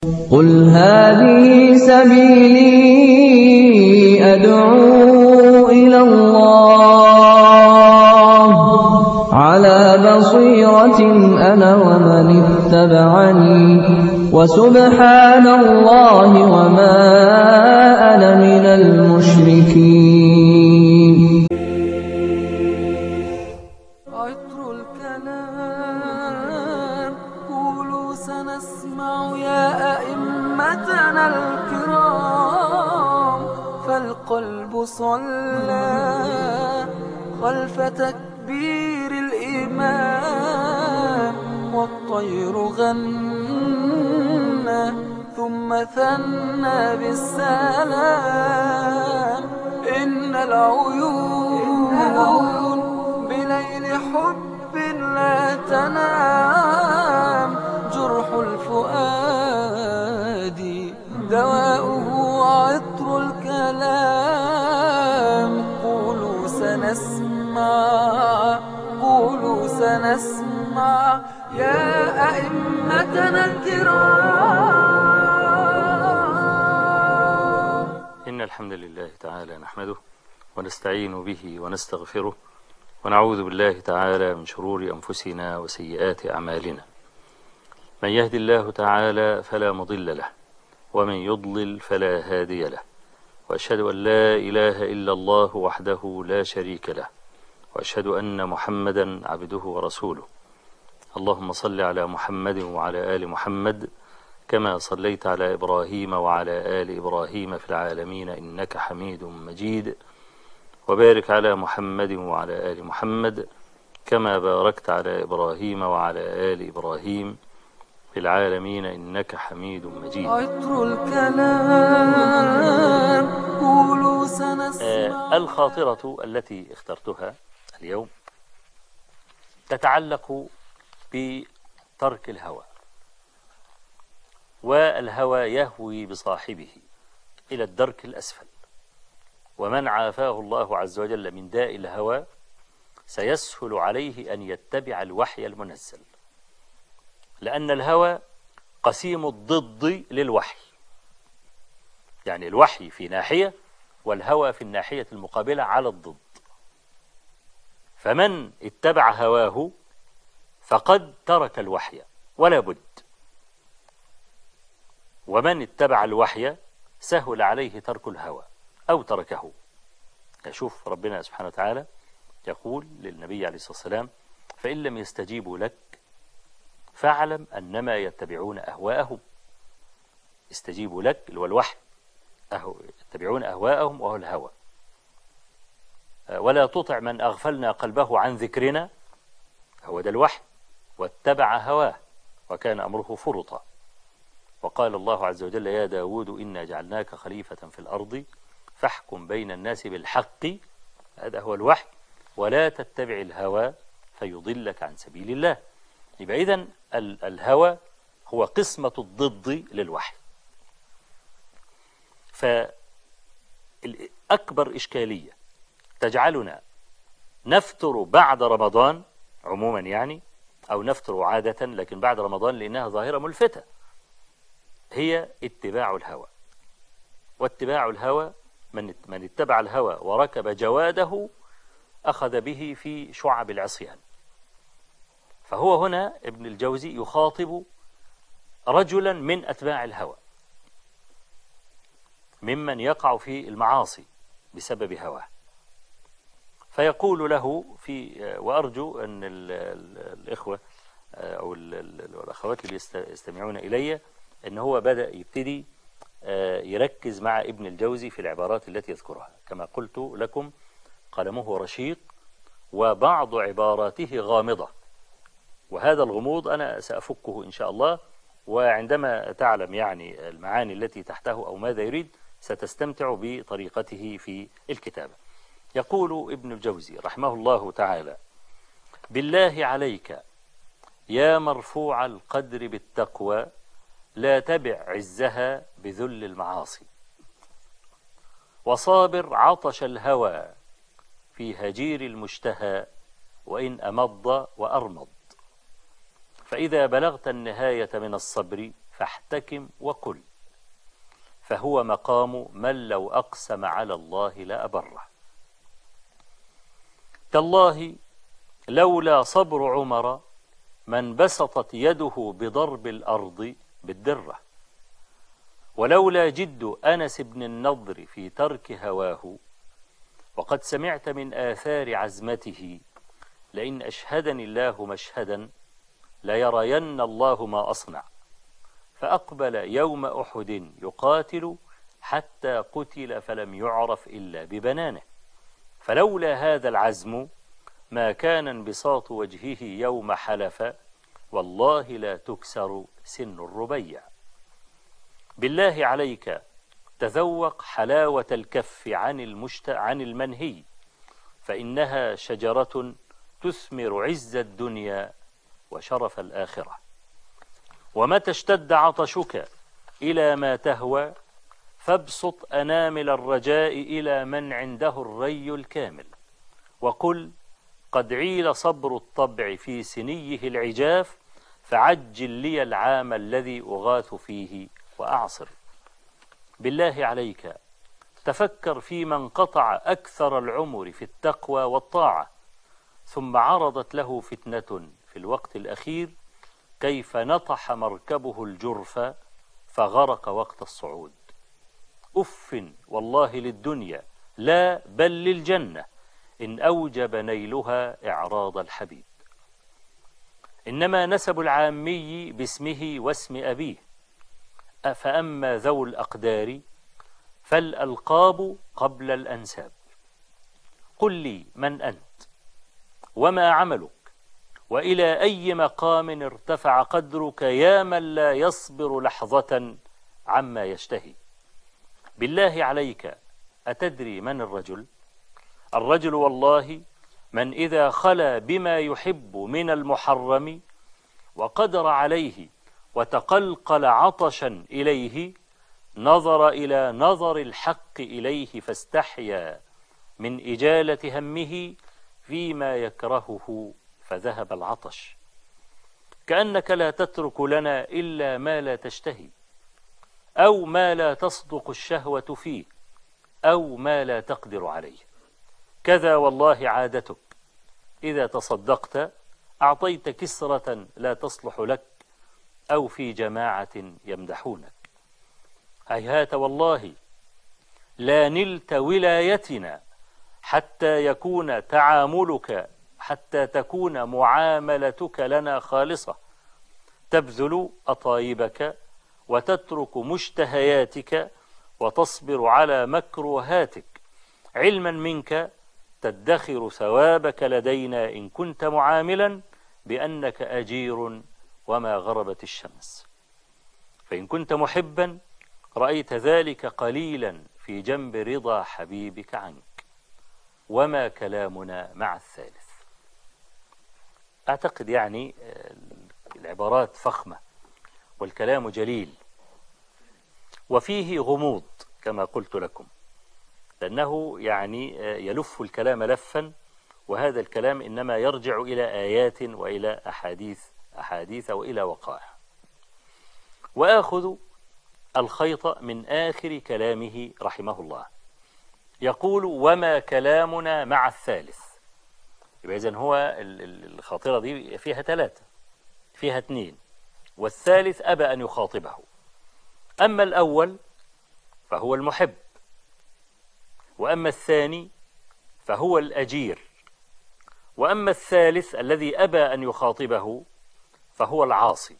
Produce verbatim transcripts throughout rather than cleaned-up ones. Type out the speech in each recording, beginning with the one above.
قل هذه سبيلي أدعو إلى الله على بصيرة أنا ومن اتبعني وسبحان الله وما أنا من المشركين. عطر الكلام قولوا سنسمع يا أئمتنا الكرام، فالقلب صلى خلف تكبير الإمام، والطير غنى ثم ثنى بالسلام. إن العيون بليل حب لا تنام، جرح الفؤاد دواؤه عطر الكلام. قولوا سنسمع قولوا سنسمع يا أئمتنا الكرام. إن الحمد لله تعالى نحمده ونستعين به ونستغفره، ونعوذ بالله تعالى من شرور أنفسنا وسيئات أعمالنا. من يهد الله تعالى فلا مضل له، ومن يضلل فلا هادي له، وأشهد أن لا إله إلا الله وحده لا شريك له، وأشهد أن محمدا عبده ورسوله. اللهم صل على محمد وعلى آل محمد كما صليت على إبراهيم وعلى آل إبراهيم في العالمين إنك حميد مجيد، وبارك على محمد وعلى آل محمد كما باركت على إبراهيم وعلى آل إبراهيم في العالمين إنك حميد مجيد. عطر الكلام قولوا سنسمع. آه الخاطرة التي اخترتها اليوم تتعلق بترك الهوى، والهوى يهوي بصاحبه إلى الدرك الأسفل، ومن عافاه الله عز وجل من داء الهوى سيسهل عليه أن يتبع الوحي المنزل، لأن الهوى قسيم الضد للوحي، يعني الوحي في ناحية والهوى في الناحية المقابلة على الضد. فمن اتبع هواه فقد ترك الوحي ولا بد، ومن اتبع الوحي سهل عليه ترك الهوى أو تركه. يشوف ربنا سبحانه وتعالى يقول للنبي عليه الصلاة والسلام: فإن لم يستجيبوا لك فاعلم أنما يتبعون أهواءهم. استجيبوا لك اللي هو الوحي، أهو يتبعون أهواءهم وهو الهوى. ولا تطع من أغفلنا قلبه عن ذكرنا، هو ده الوحي، واتبع هواه وكان أمره فرطا. وقال الله عز وجل: يا داود إنا جعلناك خليفة في الأرض فاحكم بين الناس بالحق، هذا هو الوحي، ولا تتبع الهوى فيضلك عن سبيل الله. يبقى إذن الهوى هو قسمة الضد للوحي. فأكبر إشكالية تجعلنا نفتر بعد رمضان عموما يعني، أو نفتر عادة لكن بعد رمضان لأنها ظاهرة ملفتة، هي اتباع الهوى. واتباع الهوى من من اتبع الهوى وركب جواده أخذ به في شعب العصيان. فهو هنا ابن الجوزي يخاطب رجلا من أتباع الهوى، ممن يقع في المعاصي بسبب هواه، فيقول له في وأرجو أن ال ال الإخوة أو ال ال الأخوات اللي يستمعون إلي أن هو بدأ يبتدي يركز مع ابن الجوزي في العبارات التي يذكرها. كما قلت لكم قلمه رشيق وبعض عباراته غامضة، وهذا الغموض أنا سأفكه إن شاء الله، وعندما تعلم يعني المعاني التي تحته أو ماذا يريد ستستمتع بطريقته في الكتابة. يقول ابن الجوزي رحمه الله تعالى: بالله عليك يا مرفوع القدر بالتقوى لا تبع عزها بذل المعاصي، وصابر عطش الهوى في هجير المشتهى وإن أمض وأرمض، فإذا بلغت النهاية من الصبر فاحتكم وقل، فهو مقام من لو أقسم على الله لأبره. تالله لولا صبر عمر ما انبسطت يده بضرب الأرض بالدرة، ولولا جد أنس بن النضر في ترك هواه، وقد سمعت من آثار عزمته لئن أشهدني الله مشهدا ليرين الله ما أصنع، فأقبل يوم أحد يقاتل حتى قتل فلم يعرف إلا ببنانه، فلولا هذا العزم ما كان انبساط وجهه يوم حلف، والله لا تكسر سن الربيع. بالله عليك تذوق حلاوة الكف عن, المشت... عن المنهي، فإنها شجرة تثمر عز الدنيا وشرف الآخرة. ومتى اشتد عطشك إلى ما تهوى فابسط أنامل الرجاء إلى من عنده الري الكامل، وقل قد عيل صبر الطبع في سنيه العجاف، فعجل لي العام الذي أغاث فيه وأعصر. بالله عليك تفكر في من قطع أكثر العمر في التقوى والطاعة، ثم عرضت له فتنة في الوقت الأخير كيف نطح مركبه الجرف فغرق وقت الصعود. أف والله للدنيا لا بل للجنة إن أوجب نيلها إعراض الحبيب. إنما نسب العامي باسمه واسم أبيه، فأما ذو الأقدار فالألقاب قبل الأنساب. قل لي من أنت وما عملك وإلى أي مقام ارتفع قدرك يا من لا يصبر لحظة عما يشتهي. بالله عليك أتدري من الرجل؟ الرجل والله من إذا خلا بما يحب من المحرم وقدر عليه وتقلقل عطشا إليه نظر إلى نظر الحق إليه فاستحيا من إجالة همه فيما يكرهه فذهب العطش. كأنك لا تترك لنا إلا ما لا تشتهي، أو ما لا تصدق الشهوة فيه، أو ما لا تقدر عليه. كذا والله عادتك، إذا تصدقت أعطيت كسرة لا تصلح لك، أو في جماعة يمدحونك. هيهات والله لا نلت ولايتنا حتى يكون تعاملك حتى تكون معاملتك لنا خالصة، تبذل أطايبك وتترك مشتهياتك وتصبر على مكروهاتك، علما منك تدخر ثوابك لدينا إن كنت معاملا بأنك أجير وما غربت الشمس. فإن كنت محبا رأيت ذلك قليلا في جنب رضا حبيبك عنك. وما كلامنا مع الثالث. أعتقد يعني العبارات فخمة والكلام جليل وفيه غموض كما قلت لكم، لأنه يعني يلف الكلام لفا، وهذا الكلام إنما يرجع إلى آيات وإلى أحاديث أحاديث وإلى وقائع. وآخذ الخيط من آخر كلامه رحمه الله، يقول وما كلامنا مع الثالث. يبقى إذن هو الخاطرة دي فيها ثلاثة، فيها اثنين، والثالث أبى أن يخاطبه. أما الأول فهو المحب، وأما الثاني فهو الأجير، وأما الثالث الذي أبى أن يخاطبه فهو العاصي.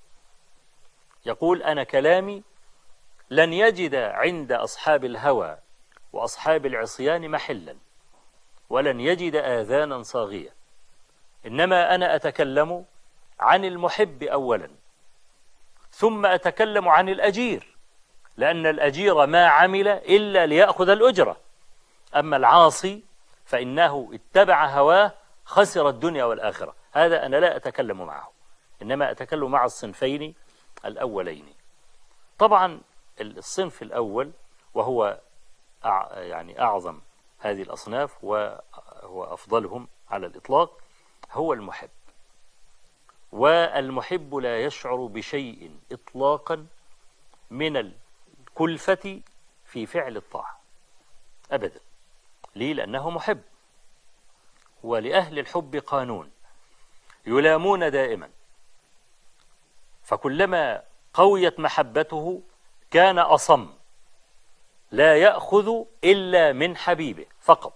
يقول أنا كلامي لن يجد عند أصحاب الهوى وأصحاب العصيان محلا، ولن يجد آذانا صاغية، إنما أنا أتكلم عن المحب أولا، ثم أتكلم عن الأجير، لأن الأجير ما عمل إلا ليأخذ الأجرة. أما العاصي فإنه اتبع هواه خسر الدنيا والآخرة. هذا أنا لا أتكلم معه، إنما أتكلم مع الصنفين الأولين. طبعا الصنف الأول وهو يعني أعظم هذه الأصناف وهو أفضلهم على الإطلاق هو المحب. والمحب لا يشعر بشيء إطلاقا من الكلفة في فعل الطاعة أبدا. ليه؟ لأنه محب. ولأهل الحب قانون، يلامون دائما، فكلما قويت محبته كان أصم، لا يأخذ إلا من حبيبه فقط.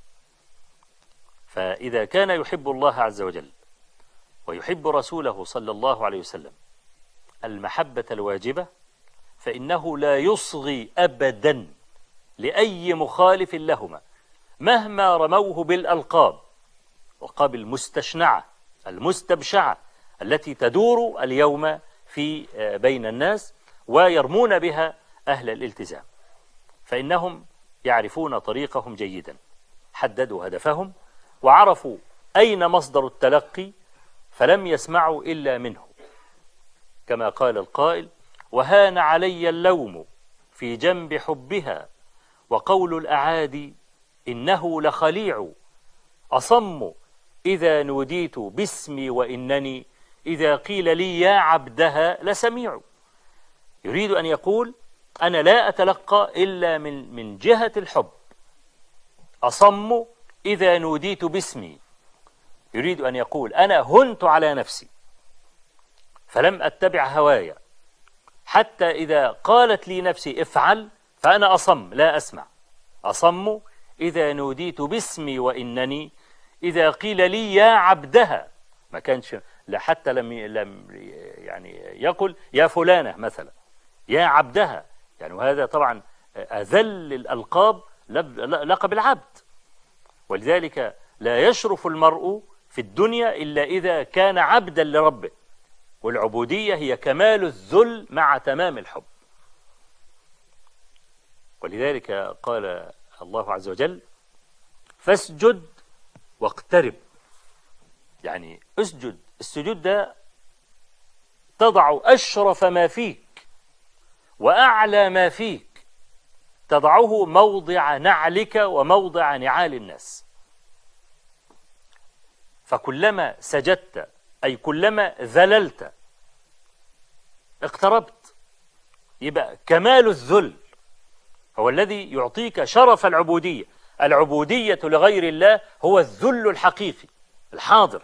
فإذا كان يحب الله عز وجل ويحب رسوله صلى الله عليه وسلم المحبة الواجبة، فإنه لا يصغي أبدا لأي مخالف لهما مهما رموه بالألقاب، الألقاب المستشنعة المستبشعة التي تدور اليوم في بين الناس ويرمون بها أهل الالتزام، فإنهم يعرفون طريقهم جيدا، حددوا هدفهم وعرفوا أين مصدر التلقي فلم يسمعوا إلا منه، كما قال القائل: وهان علي اللوم في جنب حبها، وقول الأعادي إنه لخليع، أصم إذا نوديت باسمي وإنني إذا قيل لي يا عبدها لسميع. يريد أن يقول أنا لا أتلقى إلا من من جهة الحب، أصم إذا نوديت باسمي. يريد أن يقول أنا هنت على نفسي فلم أتبع هوايا، حتى إذا قالت لي نفسي افعل فأنا أصم لا أسمع. أصم إذا نوديت باسمي وإنني إذا قيل لي يا عبدها، ما كانش حتى لم لم يعني يقل يا فلانة مثلا، يا عبدها، يعني وهذا طبعا أذل الألقاب لقب العبد. ولذلك لا يشرف المرء في الدنيا إلا إذا كان عبدا لربه، والعبودية هي كمال الذل مع تمام الحب. ولذلك قال الله عز وجل: فاسجد واقترب. يعني اسجد، السجود ده تضع أشرف ما فيك وأعلى ما فيك، تضعه موضع نعلك وموضع نعال الناس. فكلما سجدت أي كلما ذللت اقتربت. يبقى كمال الذل هو الذي يعطيك شرف العبودية. العبودية لغير الله هو الذل الحقيقي الحاضر،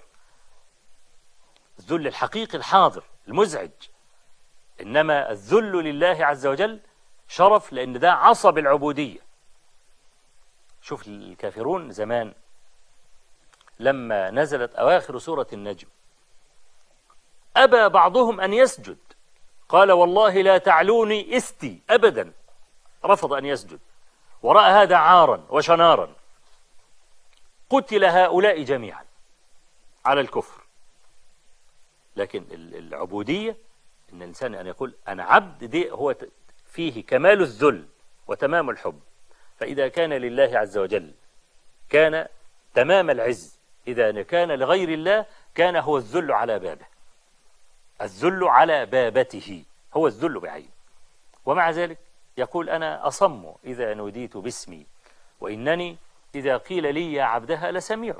الذل الحقيقي الحاضر المزعج. إنما الذل لله عز وجل شرف، لأن ده عصب العبودية. شوف الكافرون زمان لما نزلت أواخر سورة النجم أبى بعضهم أن يسجد، قال والله لا تعلوني استي أبدا، رفض أن يسجد ورأى هذا عارا وشنارا. قتل هؤلاء جميعا على الكفر. لكن العبودية إن الإنسان أن يقول أنا عبد، دي هو فيه كمال الذل وتمام الحب. فإذا كان لله عز وجل كان تمام العز، إذا كان لغير الله كان هو الذل على بابه، الذل على بابته هو الذل بعين. ومع ذلك يقول أنا أصم إذا نوديت باسمي وإنني إذا قيل لي يا عبدها لسميع.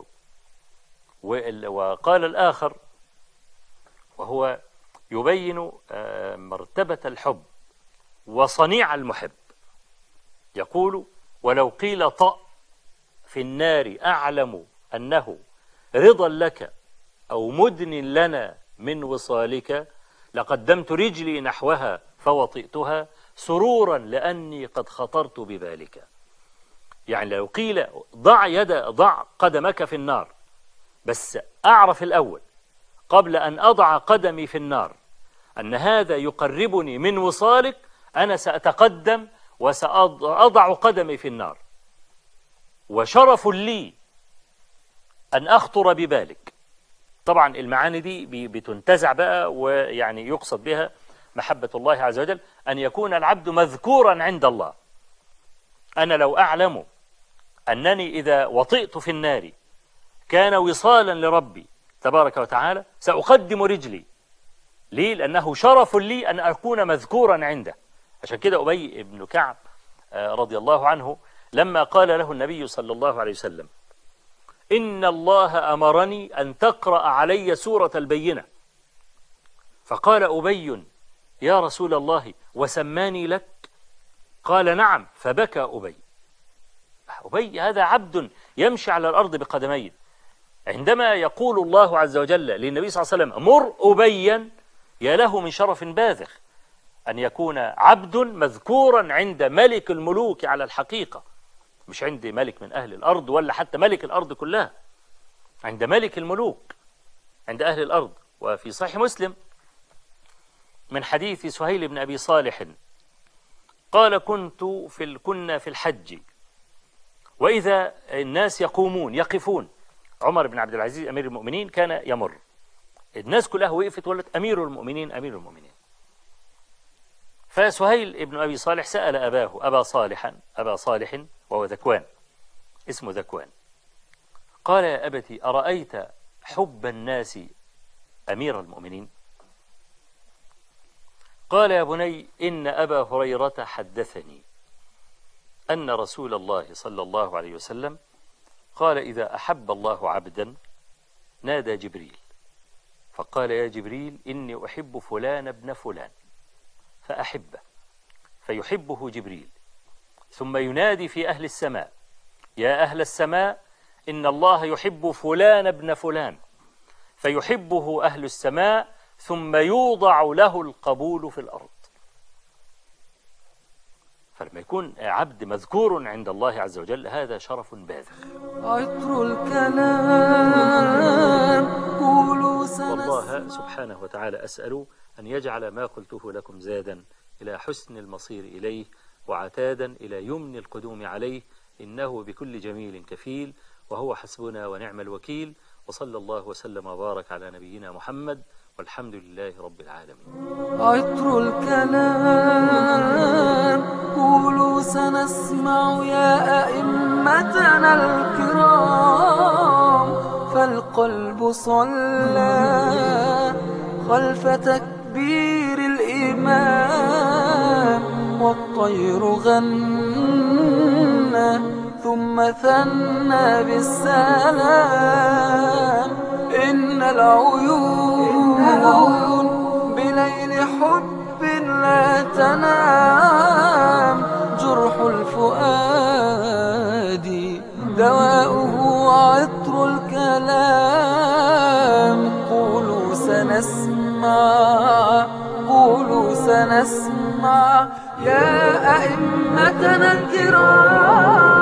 وقال الآخر وهو يبين مرتبة الحب وصنيع المحب، يقول ولو قيل طأ في النار أعلم أنه رضا لك أو مدن لنا من وصالك لقدمت رجلي نحوها فوطئتها سرورا لأني قد خطرت ببالك. يعني لو قيل ضع يد ضع قدمك في النار، بس أعرف الأول قبل أن أضع قدمي في النار أن هذا يقربني من وصالك، أنا سأتقدم وسأضع قدمي في النار، وشرف لي أن أخطر ببالك. طبعا المعاني دي بتنتزع بقى، ويعني يقصد بها محبة الله عز وجل، أن يكون العبد مذكورا عند الله. أنا لو أعلم أنني إذا وطئت في النار كان وصالا لربي تبارك وتعالى سأقدم رجلي. ليه؟ لأنه شرف لي أن أكون مذكورا عنده. عشان كده أبي بن كعب رضي الله عنه لما قال له النبي صلى الله عليه وسلم إن الله أمرني أن تقرأ علي سورة البينة، فقال أبي يا رسول الله وسماني لك؟ قال نعم، فبكى أبي. أبي هذا عبد يمشي على الأرض بقدميه، عندما يقول الله عز وجل للنبي صلى الله عليه وسلم مر أبيا، يا له من شرف باذخ أن يكون عبد مذكورا عند ملك الملوك على الحقيقة، مش عند ملك من أهل الأرض ولا حتى ملك الأرض كلها، عند ملك الملوك، عند أهل الأرض. وفي صحيح مسلم من حديث سهيل بن أبي صالح قال كنت في ال... كنا في الحج وإذا الناس يقومون يقفون، عمر بن عبد العزيز أمير المؤمنين كان يمر، الناس كلها وقفت وقالت أمير المؤمنين أمير المؤمنين. فسهيل بن أبي صالح سأل أباه أبا صالحا أبا صالح وهو ذكوان، اسمه ذكوان، قال يا أبتي أرأيت حب الناس أمير المؤمنين؟ قال يا بني إن أبا هريرة حدثني أن رسول الله صلى الله عليه وسلم قال إذا أحب الله عبدا نادى جبريل فقال يا جبريل إني أحب فلان ابن فلان فأحبه، فيحبه جبريل، ثم ينادي في أهل السماء يا أهل السماء إن الله يحب فلان ابن فلان، فيحبه أهل السماء، ثم يوضع له القبول في الأرض. فلما يكون عبد مذكور عند الله عز وجل هذا شرف باذخ. عطر الكلام قولوا سنسمع. والله سبحانه وتعالى أسأل أن يجعل ما قلته لكم زادا إلى حسن المصير إليه وعتادا إلى يمن القدوم عليه، إنه بكل جميل كفيل وهو حسبنا ونعم الوكيل. وصلى الله وسلم وبارك على نبينا محمد والحمد لله رب العالمين. عطر الكلام قولوا سنسمع يا أئمتنا الكرام، فالقلب صلى خلف تكبير الإمام، والطير غنى ثم ثنى بالسلام. إن العيون بليل حب لا تنام، جرح الفؤاد دواؤه عطر الكلام. قولوا سنسمع قولوا سنسمع يا أئمتنا الكرام.